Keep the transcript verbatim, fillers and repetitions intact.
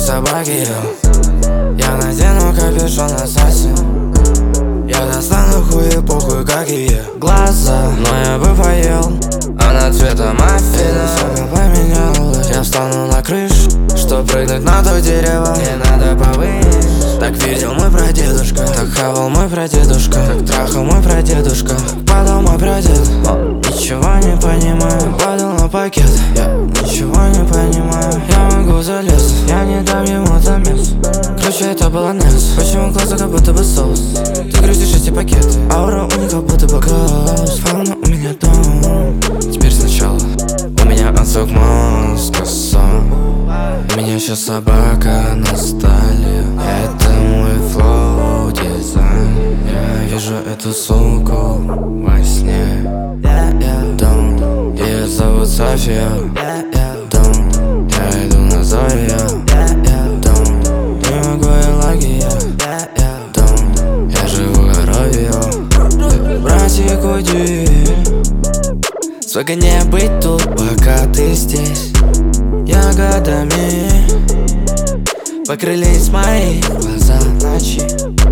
собаки ел. Я надену капюшон ассасин. Я достану хуй похуй какие глаза. Но я бы поел, она цвета маффина. Сука поменялась. Я встану на крышу, чтоб прыгнуть на то дерево. Мне надо повыше. Так видел мой прадедушка, так хавал мой прадедушка, так трахал мой прадедушка, так падал мой прадед. Ничего не понимаю, падал на пакет. Я ничего не понимаю, я могу залезть, я не дам ему замес. Короче, это баланес. Почему глаза как будто бы соус? Ты грузишь эти пакеты, аура у них как будто бы газ. Фауна у меня дом. Теперь сначала у меня отсок мозга сон. У меня сейчас собака на столе. Это мой флоу дизайн. Я вижу эту суку во сне. Дом, ее зовут София. Дом, я иду на Зоя. Дом, не могу я лагия. Дом, я живу коровью. Братик, уйди. Сука, не быть тут, пока ты здесь. Я годами покрылись мои глаза ночи.